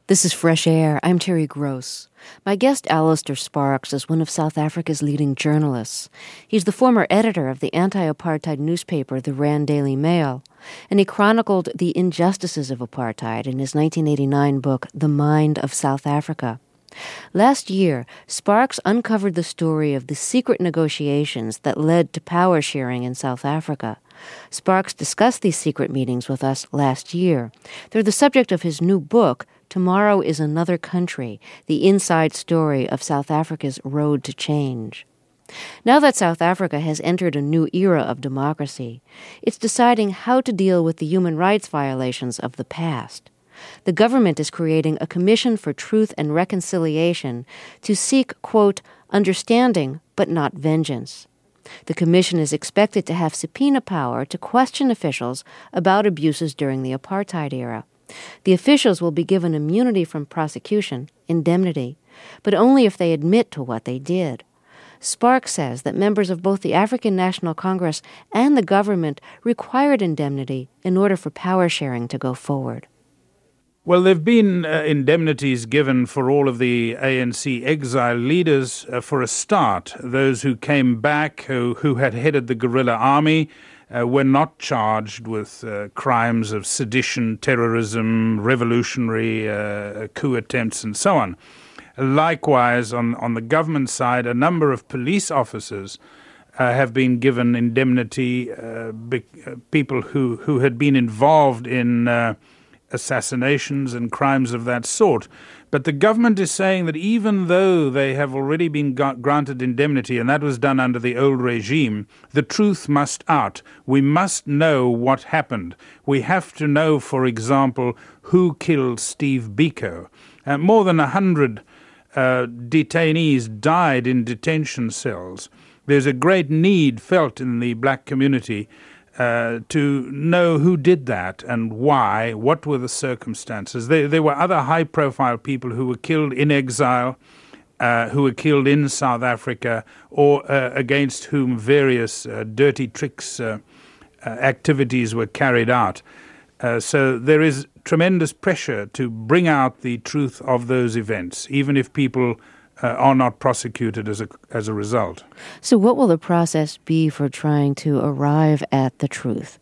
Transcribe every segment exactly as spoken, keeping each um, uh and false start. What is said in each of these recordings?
This is Fresh Air. I'm Terry Gross. My guest, Alistair Sparks, is one of South Africa's leading journalists. He's the former editor of the anti-apartheid newspaper, the Rand Daily Mail, and he chronicled the injustices of apartheid in his nineteen eighty-nine book, The Mind of South Africa. Last year, Sparks uncovered the story of the secret negotiations that led to power sharing in South Africa. Sparks discussed these secret meetings with us last year. They're the subject of his new book, Tomorrow is Another Country, the inside story of South Africa's road to change. Now that South Africa has entered a new era of democracy, it's deciding how to deal with the human rights violations of the past. The government is creating a Commission for Truth and Reconciliation to seek, quote, understanding but not vengeance. The commission is expected to have subpoena power to question officials about abuses during the apartheid era. The officials will be given immunity from prosecution, indemnity, but only if they admit to what they did. Sparks says that members of both the African National Congress and the government required indemnity in order for power sharing to go forward. Well, there have been uh, indemnities given for all of the A N C exile leaders uh, for a start. Those who came back, who, who had headed the guerrilla army, uh, were not charged with uh, crimes of sedition, terrorism, revolutionary uh, coup attempts, and so on. Likewise, on, on the government side, a number of police officers uh, have been given indemnity, uh, be, uh, people who, who had been involved in uh, assassinations and crimes of that sort. But the government is saying that even though they have already been granted indemnity, and that was done under the old regime, the truth must out. We must know what happened. We have to know, for example, who killed Steve Biko. Uh, more than a hundred uh, detainees died in detention cells. There's a great need felt in the black community Uh, to know who did that and why, what were the circumstances. There, there were other high-profile people who were killed in exile, uh, who were killed in South Africa, or uh, against whom various uh, dirty tricks, uh, uh, activities were carried out. Uh, so there is tremendous pressure to bring out the truth of those events, even if people Uh, are not prosecuted as a as a result. So what will the process be for trying to arrive at the truth?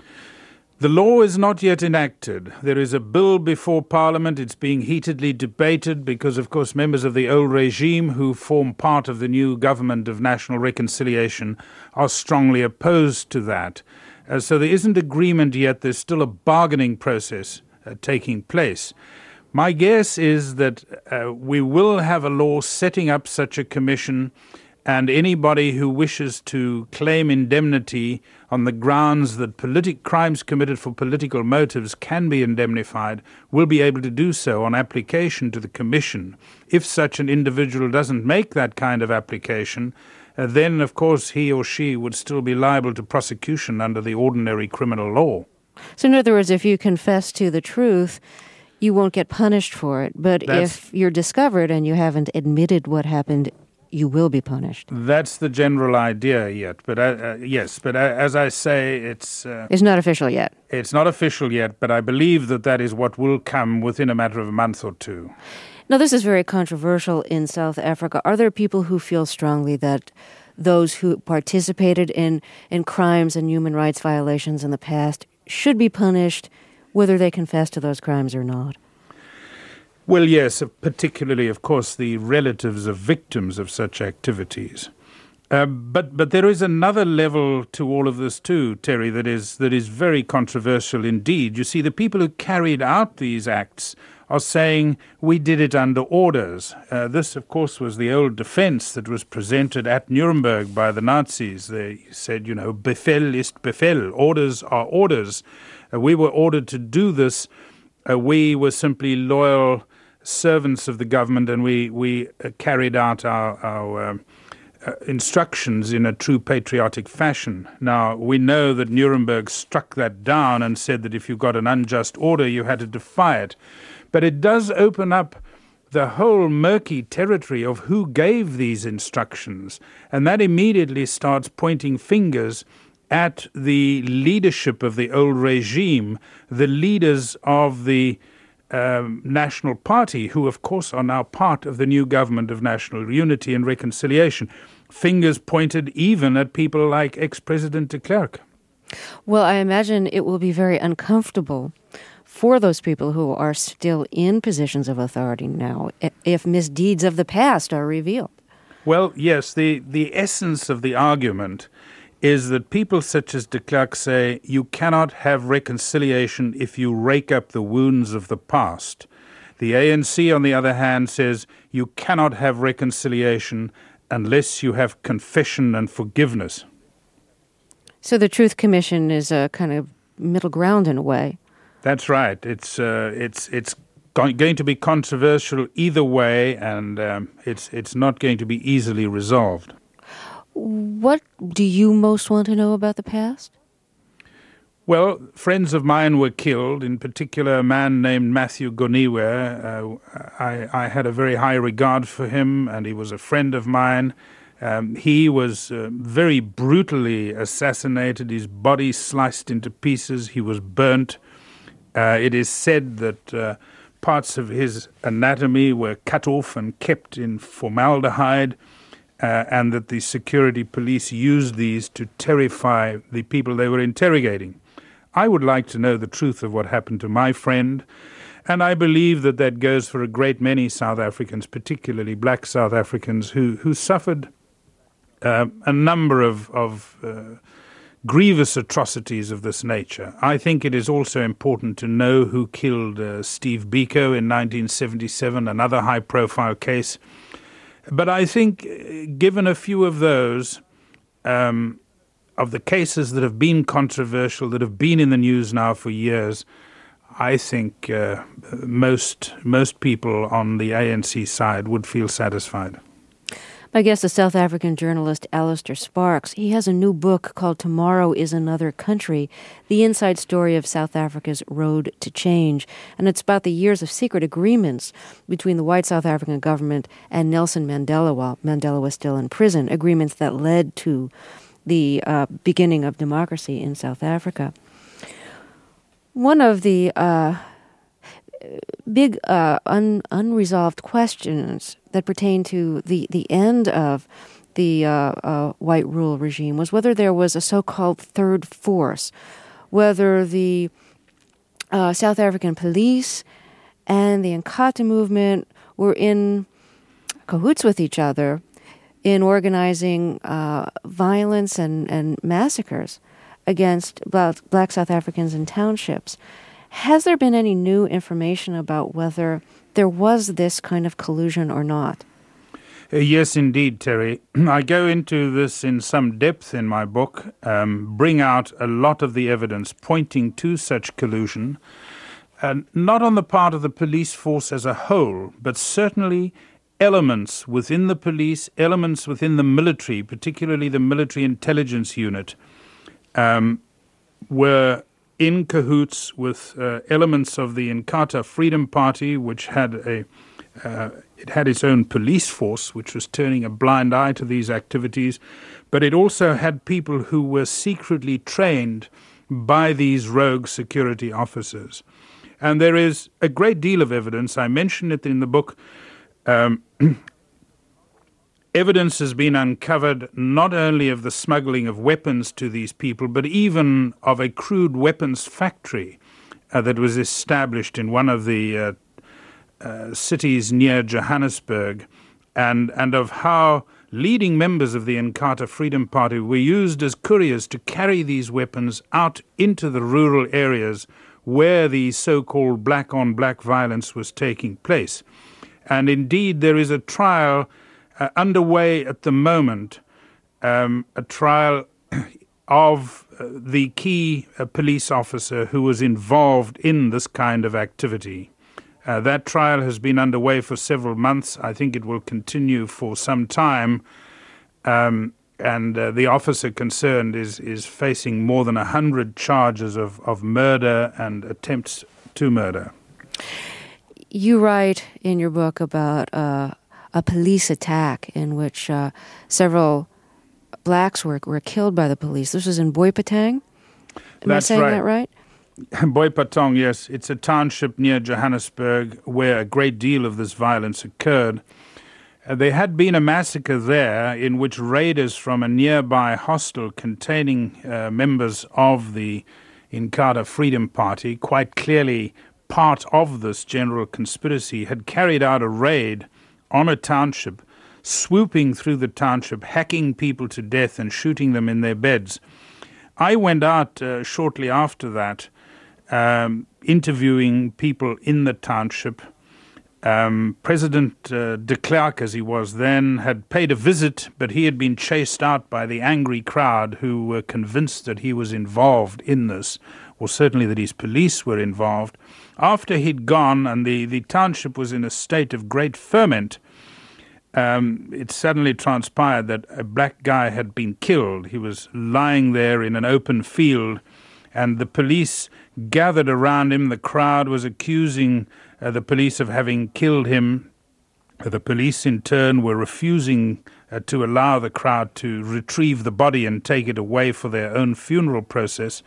The law is not yet enacted. There is a bill before Parliament. It's being heatedly debated because, of course, members of the old regime who form part of the new government of national reconciliation are strongly opposed to that. Uh, so there isn't agreement yet. There's still a bargaining process uh, taking place. My guess is that uh, we will have a law setting up such a commission, and anybody who wishes to claim indemnity on the grounds that politi- crimes committed for political motives can be indemnified will be able to do so on application to the commission. If such an individual doesn't make that kind of application, uh, then, of course, he or she would still be liable to prosecution under the ordinary criminal law. So in other words, if you confess to the truth, you won't get punished for it. But That's, if you're discovered and you haven't admitted what happened, you will be punished. That's the general idea yet. But uh, uh, yes, but uh, as I say, it's... Uh, it's not official yet. It's not official yet, but I believe that that is what will come within a matter of a month or two. Now, this is very controversial in South Africa. Are there people who feel strongly that those who participated in, in crimes and human rights violations in the past should be punished, whether they confess to those crimes or not? Well, yes, particularly, of course, the relatives of victims of such activities. Uh, but but there is another level to all of this too, Terry, that is that is very controversial indeed. You see, the people who carried out these acts are saying we did it under orders. Uh, this, of course, was the old defense that was presented at Nuremberg by the Nazis. They said, you know, Befehl ist Befehl, orders are orders. Uh, we were ordered to do this. Uh, we were simply loyal servants of the government, and we, we uh, carried out our, our um, uh, instructions in a true patriotic fashion. Now, we know that Nuremberg struck that down and said that if you got an unjust order, you had to defy it. But it does open up the whole murky territory of who gave these instructions, and that immediately starts pointing fingers at the leadership of the old regime, the leaders of the um, National Party, who, of course, are now part of the new government of national unity and reconciliation. Fingers pointed even at people like ex-President de Klerk. Well, I imagine it will be very uncomfortable for those people who are still in positions of authority now if misdeeds of the past are revealed. Well, yes, the, the essence of the argument is that people such as de Klerk say you cannot have reconciliation if you rake up the wounds of the past. The A N C, on the other hand, says you cannot have reconciliation unless you have confession and forgiveness. So the Truth Commission is a kind of middle ground in a way. That's right. It's uh, it's it's going to be controversial either way, and um, it's it's not going to be easily resolved. What do you most want to know about the past? Well, friends of mine were killed, in particular a man named Matthew Goniwe. Uh, I, I had a very high regard for him, and he was a friend of mine. Um, he was uh, very brutally assassinated, his body sliced into pieces, he was burnt. Uh, it is said that uh, parts of his anatomy were cut off and kept in formaldehyde, uh, and that the security police used these to terrify the people they were interrogating. I would like to know the truth of what happened to my friend, and I believe that that goes for a great many South Africans, particularly black South Africans, who, who suffered uh, a number of, of uh, grievous atrocities of this nature. I think it is also important to know who killed uh, Steve Biko in nineteen seventy-seven, another high-profile case. But I think, given a few of those, um, of the cases that have been controversial, that have been in the news now for years, I think uh, most most people on the A N C side would feel satisfied. My guest is South African journalist Alistair Sparks. He has a new book called Tomorrow is Another Country, the inside story of South Africa's road to change. And it's about the years of secret agreements between the white South African government and Nelson Mandela while Mandela was still in prison, agreements that led to the uh, beginning of democracy in South Africa. One of the uh, big uh, un- unresolved questions that pertain to the, the end of the uh, uh, white rule regime was whether there was a so-called third force, whether the uh, South African police and the Inkatha movement were in cahoots with each other in organizing uh, violence and, and massacres against black, black South Africans in townships. Has there been any new information about whether there was this kind of collusion or not? Uh, yes, indeed, Terry. I go into this in some depth in my book, um, bring out a lot of the evidence pointing to such collusion, uh, not on the part of the police force as a whole, but certainly elements within the police, elements within the military, particularly the military intelligence unit, um, were in cahoots with uh, elements of the Inkatha Freedom Party, which had a uh, it had its own police force, which was turning a blind eye to these activities, but it also had people who were secretly trained by these rogue security officers. And there is a great deal of evidence. I mention it in the book. Um, Evidence has been uncovered not only of the smuggling of weapons to these people, but even of a crude weapons factory uh, that was established in one of the uh, uh, cities near Johannesburg, and, and of how leading members of the Inkatha Freedom Party were used as couriers to carry these weapons out into the rural areas where the so-called black-on-black violence was taking place. And indeed, there is a trial Uh, underway at the moment, um, a trial of uh, the key uh, police officer who was involved in this kind of activity. Uh, that trial has been underway for several months. I think it will continue for some time. Um, and uh, the officer concerned is, is facing more than one hundred charges of, of murder and attempts to murder. You write in your book about uh a police attack in which uh, several blacks were were killed by the police. This was in Boipatang. Am That's I saying right. that right? Boipatong, yes. It's a township near Johannesburg where a great deal of this violence occurred. Uh, there had been a massacre there in which raiders from a nearby hostel containing uh, members of the Inkatha Freedom Party, quite clearly part of this general conspiracy, had carried out a raid on a township, swooping through the township, hacking people to death and shooting them in their beds. I went out uh, shortly after that, um, interviewing people in the township. Um, President uh, de Klerk, as he was then, had paid a visit, but he had been chased out by the angry crowd who were convinced that he was involved in this, or certainly that his police were involved. After he'd gone and the, the township was in a state of great ferment, um, it suddenly transpired that a black guy had been killed. He was lying there in an open field, and the police gathered around him. The crowd was accusing Uh, the police of having killed him. Uh, the police, in turn, were refusing uh, to allow the crowd to retrieve the body and take it away for their own funeral process.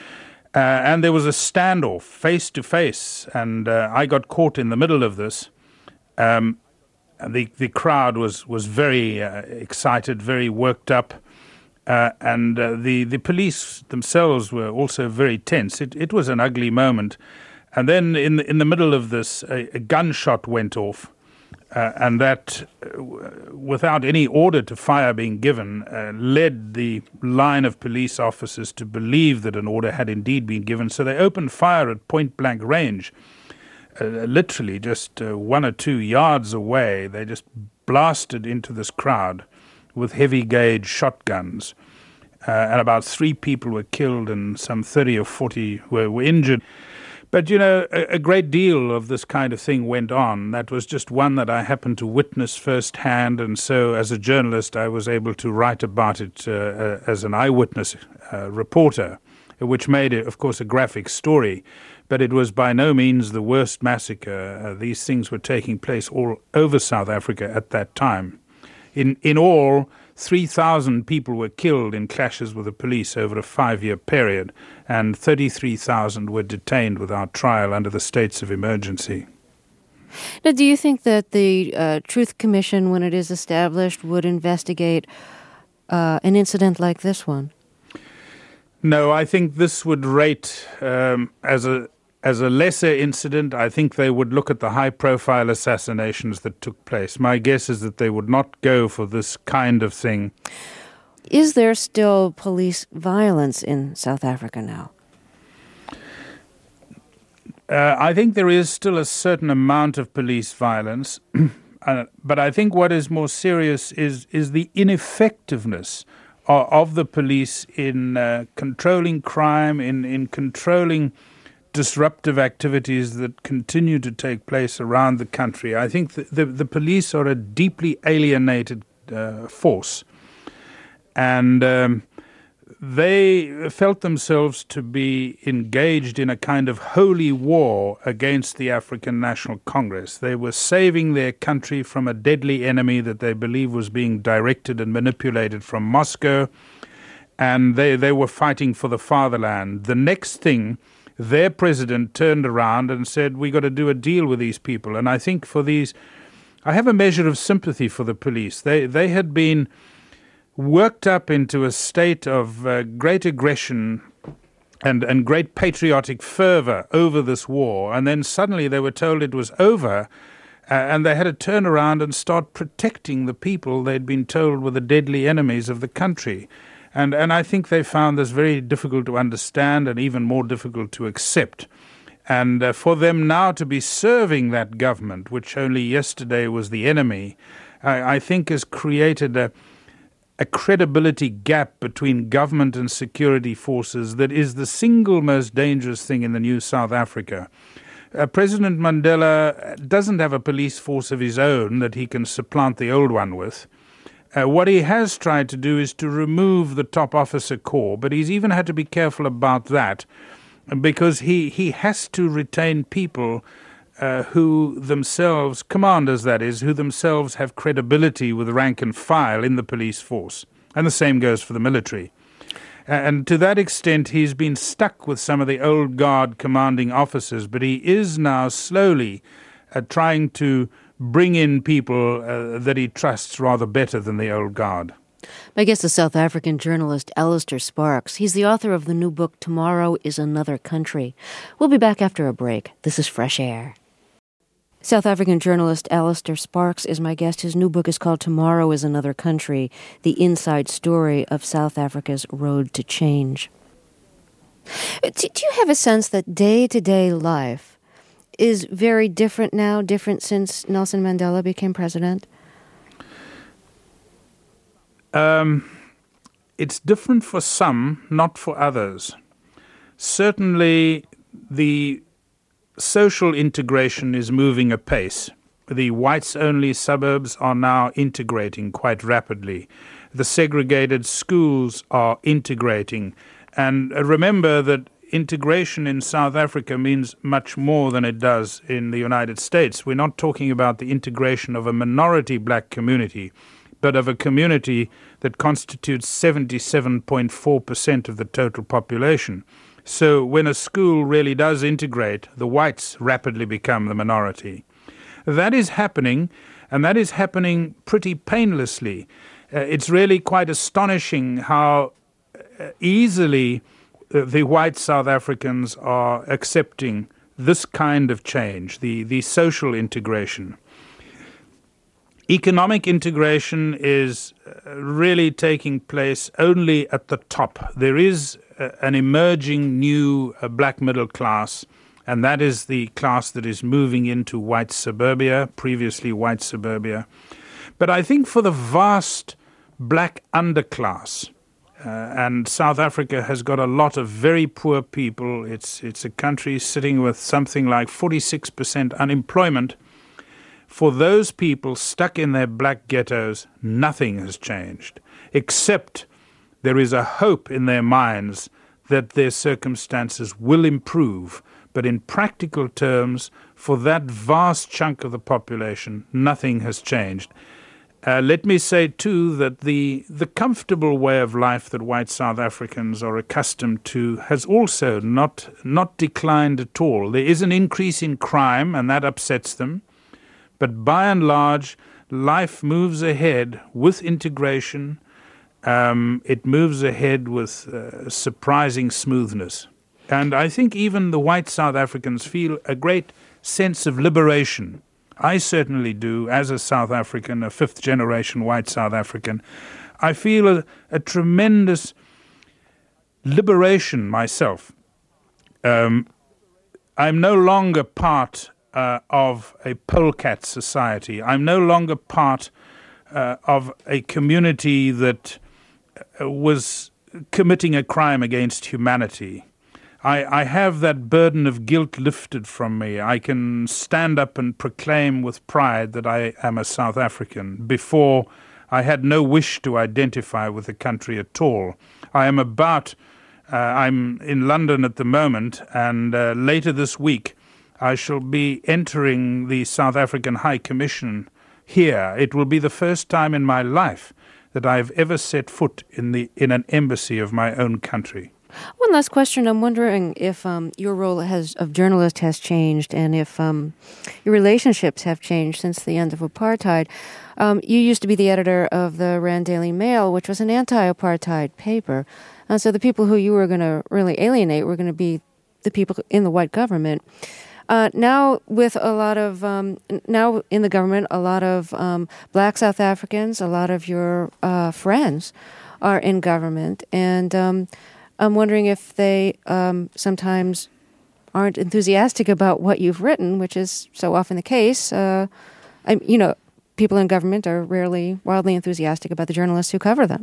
Uh, and there was a standoff, face to face, and uh, I got caught in the middle of this. Um, the the crowd was was very uh, excited, very worked up, uh, and uh, the the police themselves were also very tense. It it was an ugly moment. And then in the, in the middle of this, a, a gunshot went off, uh, and that, uh, without any order to fire being given, uh, led the line of police officers to believe that an order had indeed been given. So they opened fire at point-blank range, uh, literally just uh, one or two yards away. They just blasted into this crowd with heavy-gauge shotguns, uh, and about three people were killed and some thirty or forty were, were injured. But, you know, a, a great deal of this kind of thing went on. That was just one that I happened to witness firsthand, and so as a journalist I was able to write about it uh, uh, as an eyewitness uh, reporter, which made it, of course, a graphic story. But it was by no means the worst massacre. Uh, these things were taking place all over South Africa at that time. In, in all, three thousand people were killed in clashes with the police over a five-year period, and thirty-three thousand were detained without trial under the states of emergency. Now, do you think that the uh, Truth Commission, when it is established, would investigate uh, an incident like this one? No, I think this would rate um, as a as a lesser incident. I think they would look at the high-profile assassinations that took place. My guess is that they would not go for this kind of thing. Is there still police violence in South Africa now? Uh, I think there is still a certain amount of police violence, uh, but I think what is more serious is is the ineffectiveness of, of the police in uh, controlling crime, in, in controlling disruptive activities that continue to take place around the country. I think the, the, the police are a deeply alienated uh, force, and um, they felt themselves to be engaged in a kind of holy war against the African National Congress. They were saving their country from a deadly enemy that they believed was being directed and manipulated from Moscow, and they, they were fighting for the fatherland. The next thing, their president turned around and said, we got to do a deal with these people. And I think for these, I have a measure of sympathy for the police. They they had been worked up into a state of uh, great aggression and, and great patriotic fervor over this war. And then suddenly they were told it was over, uh, and they had to turn around and start protecting the people they'd been told were the deadly enemies of the country. And and I think they found this very difficult to understand and even more difficult to accept. And uh, for them now to be serving that government, which only yesterday was the enemy, I, I think has created a, a credibility gap between government and security forces that is the single most dangerous thing in the new South Africa. Uh, President Mandela doesn't have a police force of his own that he can supplant the old one with. Uh, what he has tried to do is to remove the top officer corps, but he's even had to be careful about that because he, he has to retain people uh, who themselves, commanders that is, who themselves have credibility with rank and file in the police force. And the same goes for the military. And to that extent, he's been stuck with some of the old guard commanding officers, but he is now slowly uh, trying to bring in people uh, that he trusts rather better than the old guard. My guest is South African journalist Alistair Sparks. He's the author of the new book, Tomorrow is Another Country. We'll be back after a break. This is Fresh Air. South African journalist Alistair Sparks is my guest. His new book is called Tomorrow is Another Country, the inside story of South Africa's road to change. Do you have a sense that day-to-day life is very different now, different since Nelson Mandela became president? Um, it's different for some, not for others. Certainly, the social integration is moving apace. The whites-only suburbs are now integrating quite rapidly. The segregated schools are integrating. And remember that integration in South Africa means much more than it does in the United States. We're not talking about the integration of a minority black community, but of a community that constitutes seventy-seven point four percent of the total population. So when a school really does integrate, the whites rapidly become the minority. That is happening, and that is happening pretty painlessly. Uh, it's really quite astonishing how uh, easily uh, the white South Africans are accepting this kind of change, the, the social integration. Economic integration is really taking place only at the top. There is an emerging new uh, black middle class, and that is the class that is moving into white suburbia, previously white suburbia. But I think for the vast black underclass, uh, and South Africa has got a lot of very poor people. It's, it's a country sitting with something like forty-six percent unemployment. For those people stuck in their black ghettos, nothing has changed, except there is a hope in their minds that their circumstances will improve. But in practical terms, for that vast chunk of the population, nothing has changed. Uh, let me say, too, that the, the comfortable way of life that white South Africans are accustomed to has also not, not declined at all. There is an increase in crime, and that upsets them. But by and large, life moves ahead with integration. Um, it moves ahead with uh, surprising smoothness. And I think even the white South Africans feel a great sense of liberation. I certainly do, as a South African, a fifth-generation white South African. I feel a, a tremendous liberation myself. Um, I'm no longer part uh, of a polecat society. I'm no longer part uh, of a community that was committing a crime against humanity. I, I have that burden of guilt lifted from me. I can stand up and proclaim with pride that I am a South African. Before, I had no wish to identify with the country at all. I am about, uh, I'm in London at the moment, and uh, later this week, I shall be entering the South African High Commission here. It will be the first time in my life that I've ever set foot in the in an embassy of my own country. One last question. I'm wondering if um, your role as of journalist has changed, and if um, your relationships have changed since the end of apartheid. Um, you used to be the editor of the Rand Daily Mail, which was an anti-apartheid paper. And so the people who you were going to really alienate were going to be the people in the white government. Uh, now, with a lot of, um, now in the government, a lot of um, black South Africans, a lot of your uh, friends are in government. And um, I'm wondering if they um, sometimes aren't enthusiastic about what you've written, which is so often the case. Uh, I, you know, people in government are rarely wildly enthusiastic about the journalists who cover them.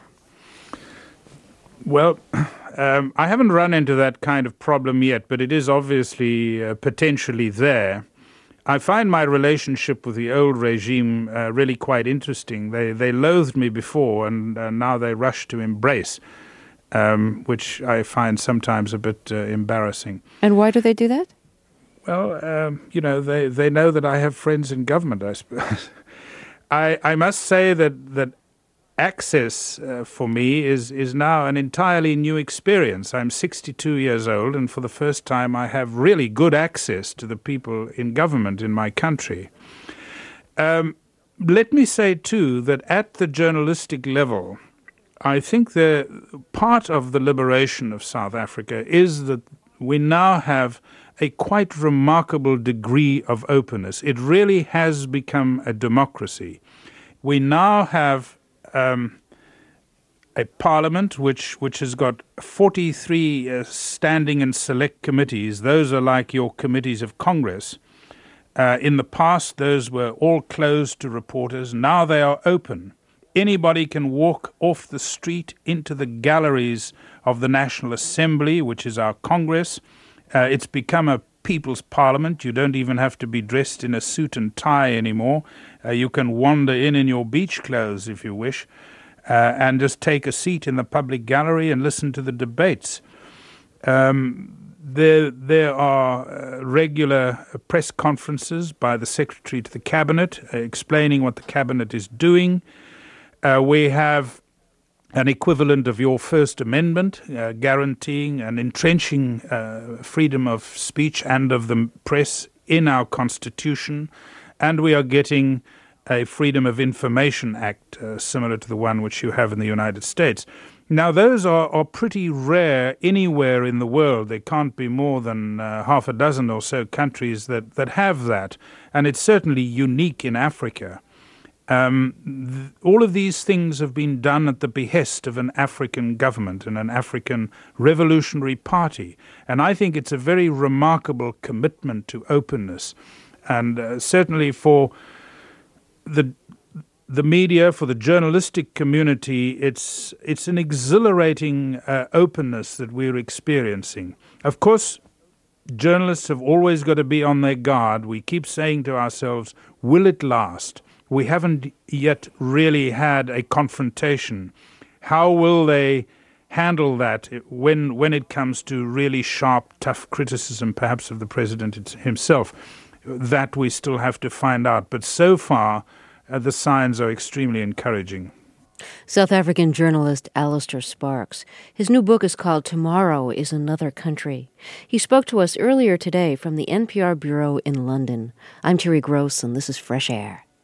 Well, um, I haven't run into that kind of problem yet, but it is obviously uh, potentially there. I find my relationship with the old regime uh, really quite interesting. They they loathed me before, and uh, now they rush to embrace, um, which I find sometimes a bit uh, embarrassing. And why do they do that? Well, um, you know, they, they know that I have friends in government, I suppose. I, I must say that, that access uh, for me is, is now an entirely new experience. I'm sixty-two years old, and for the first time I have really good access to the people in government in my country. Um, let me say, too, that at the journalistic level, I think the part of the liberation of South Africa is that we now have a quite remarkable degree of openness. It really has become a democracy. We now have um, a parliament which, which has got forty-three uh, standing and select committees. Those are like your committees of Congress. Uh, in the past, those were all closed to reporters. Now they are open. Anybody can walk off the street into the galleries of the National Assembly, which is our Congress. Uh, it's become a people's parliament. You don't even have to be dressed in a suit and tie anymore. Uh, you can wander in in your beach clothes if you wish, uh, and just take a seat in the public gallery and listen to the debates. Um, there, there are uh, regular press conferences by the Secretary to the Cabinet uh, explaining what the Cabinet is doing. Uh, we have an equivalent of your First Amendment, uh, guaranteeing and entrenching uh, freedom of speech and of the press in our Constitution. And we are getting a Freedom of Information Act, uh, similar to the one which you have in the United States. Now, those are, are pretty rare anywhere in the world. There can't be more than uh, half a dozen or so countries that, that have that. And it's certainly unique in Africa. Um, th- all of these things have been done at the behest of an African government and an African revolutionary party. And I think it's a very remarkable commitment to openness. And uh, certainly for the the media, for the journalistic community, it's it's an exhilarating uh, openness that we're experiencing. Of course, journalists have always got to be on their guard. We keep saying to ourselves, will it last? We haven't yet really had a confrontation. How will they handle that when when it comes to really sharp, tough criticism, perhaps of the president himself? That we still have to find out. But so far, uh, the signs are extremely encouraging. South African journalist Alistair Sparks. His new book is called Tomorrow is Another Country. He spoke to us earlier today from the N P R bureau in London. I'm Terry Gross, and this is Fresh Air.